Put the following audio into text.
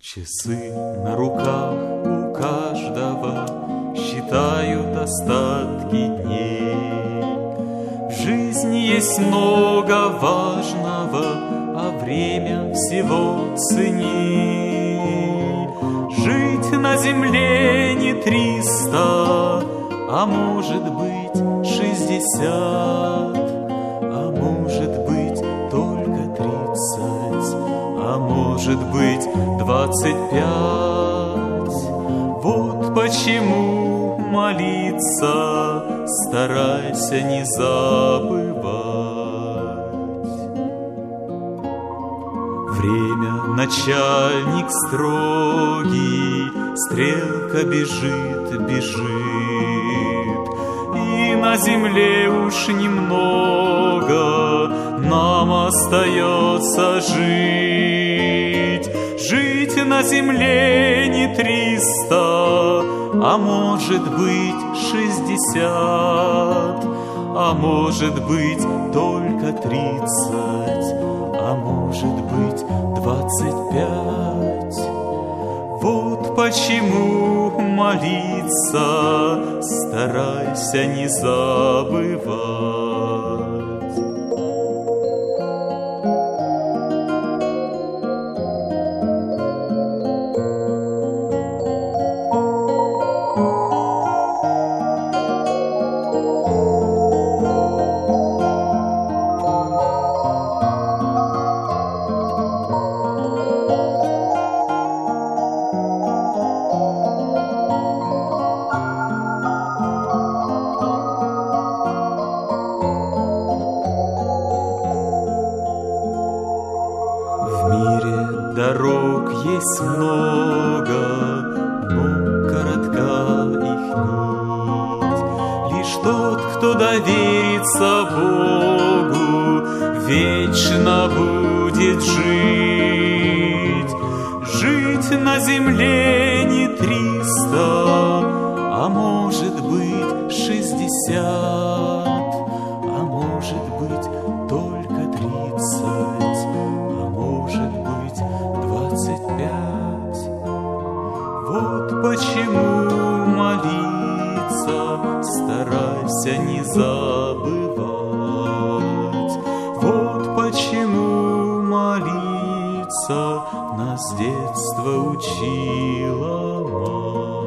Часы на руках у каждого считают остатки дней. В жизни есть много важного, а время всего ценней. Жить на земле не 300, а может быть 60, а может быть только 30, а может быть 25. Вот почему молиться старайся не забывать. Время начальник строгий, стрелка бежит, бежит, и на земле уж немного нам остается жить. Жить на земле не 300, а может быть 60, а может быть только 30, а может быть 25. Вот почему молиться старайся не забывать. В мире дорог есть много, но коротка их нить. Лишь тот, кто доверится Богу, вечно будет жить. Жить на земле не 300, а может быть 60, а может быть только 30, может быть 25. Вот почему молиться старайся не забывать. Вот почему молиться нас с детства учила мать.